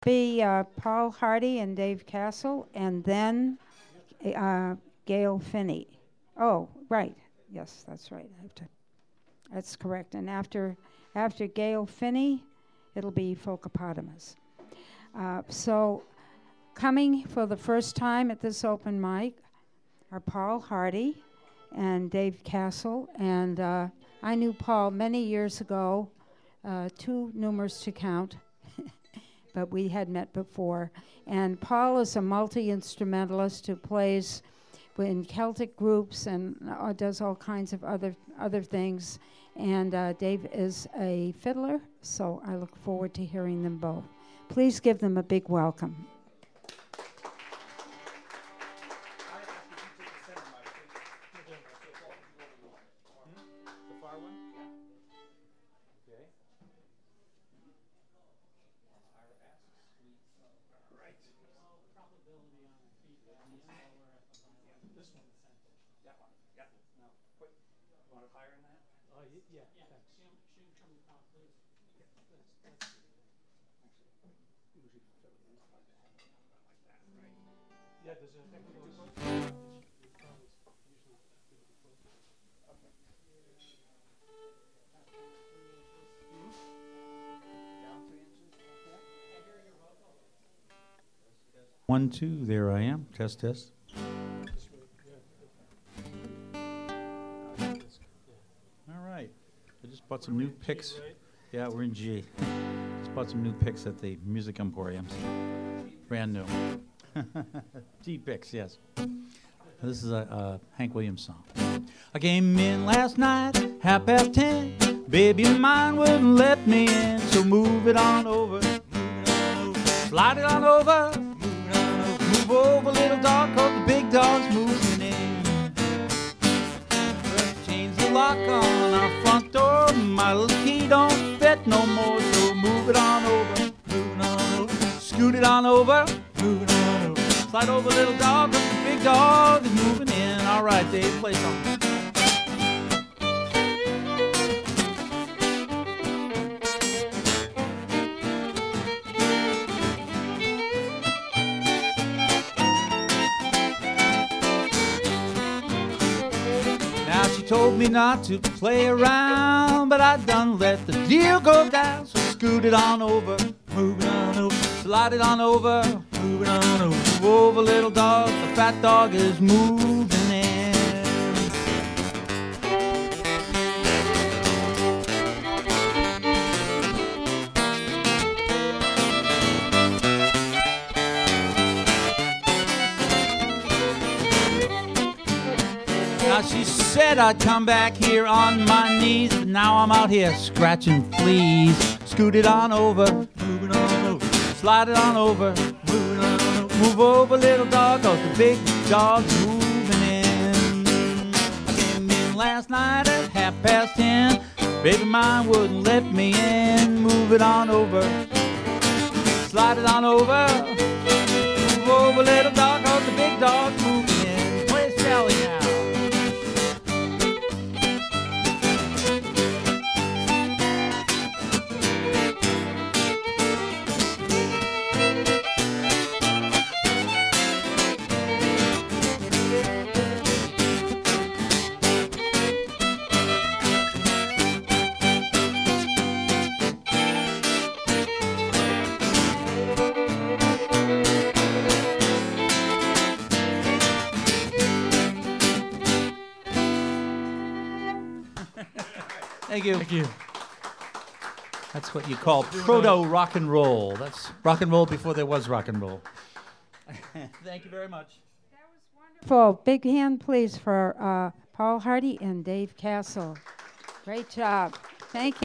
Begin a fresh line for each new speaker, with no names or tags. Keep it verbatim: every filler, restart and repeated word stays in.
Be uh, Paul Hardy and Dave Castle, and then uh, Gail Finney. Oh, right. Yes, that's right. I have to. That's correct. And after after Gail Finney, it'll be Folkopotamus. Uh, so, coming for the first time at this open mic are Paul Hardy and Dave Castle, and uh, I knew Paul many years ago, uh, too numerous to count. But we had met before. And Paul is a multi-instrumentalist who plays in Celtic groups and uh, does all kinds of other other things. And uh, Dave is a fiddler, so I look forward to hearing them both. Please give them a big welcome.
One, two, there I am. Test, test. All right. I just bought some new picks. Yeah, we're in G. Just bought some new picks at the Music Emporium. Brand new. G picks, yes. This is a, a Hank Williams song. I came in last night, half past ten. Baby of mine wouldn't let me in, so move it on over. Slide it on over. Move over, little dog, cause the big dog's moving in. First change the lock on our front door. My little key don't fit no more, so move it on over. Move it on over. Scoot it on over. Move it on over. Slide over, little dog, cause the big dog is moving in. All right, Dave, play something. Told me not to play around, but I done let the deal go down. So scoot it on over, move it on over, slide it on over, move it on over. Move over, little dog, the fat dog is moving in. Now she said I'd come back here on my knees, but now I'm out here scratching fleas. Scoot it on over, move it on over, slide it on over, move it on over. Move over, little dog, cause the big dog's moving in. I came in last night at half past ten. Baby mine wouldn't let me in. Move it on over, slide it on over. Move over, little dog, cause the big dog's moving in. Where's Sally now? Thank you.
Thank you.
That's what you call proto rock and roll. That's rock and roll before there was rock and roll. Thank you very much.
That was wonderful. Big hand, please, for uh, Paul Hardy and Dave Castle. Great job. Thank you.